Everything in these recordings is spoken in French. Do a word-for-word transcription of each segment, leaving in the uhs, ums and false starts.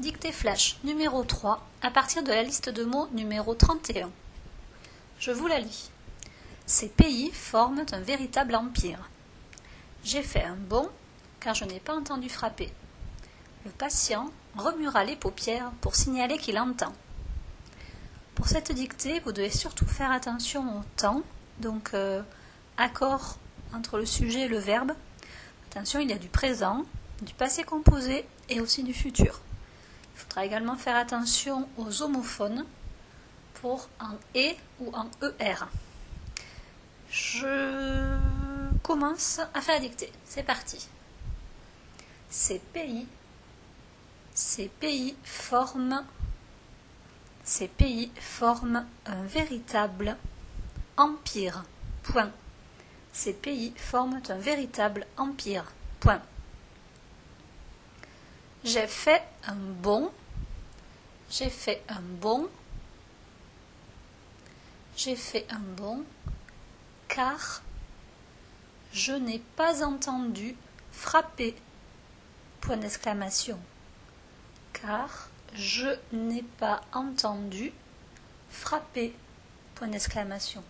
Dictée flash numéro trois à partir de la liste de mots numéro trente et un. Je vous la lis. Ces pays forment un véritable empire. J'ai fait un bond car je n'ai pas entendu frapper. Le patient remuera les paupières pour signaler qu'il entend. Pour cette dictée, vous devez surtout faire attention au temps, donc euh, accord entre le sujet et le verbe. Attention, il y a du présent, du passé composé et aussi du futur. Il faudra également faire attention aux homophones pour un « et » ou un « er ». Je commence à faire la dictée. C'est parti. Ces pays, ces pays forment, ces pays forment un véritable empire. Point. Ces pays forment un véritable empire. Point. J'ai fait un bond. J'ai fait un bond. J'ai fait un bond car je n'ai pas entendu frapper. Point d'exclamation. Car je n'ai pas entendu frapper. Point d'exclamation.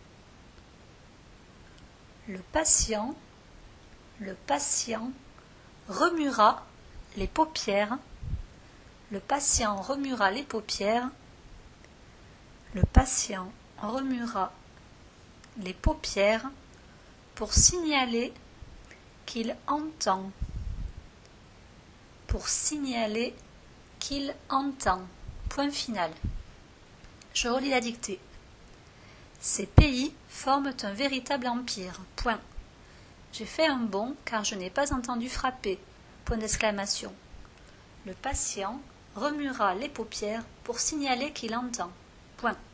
Le patient, le patient remuera les paupières. Le patient remuera les paupières. Le patient remuera les paupières pour signaler qu'il entend. Pour signaler qu'il entend. Point final. Je relis la dictée. Ces pays forment un véritable empire. Point. J'ai fait un bond car je n'ai pas entendu frapper. Point d'exclamation. Le patient remuera les paupières pour signaler qu'il entend. Point.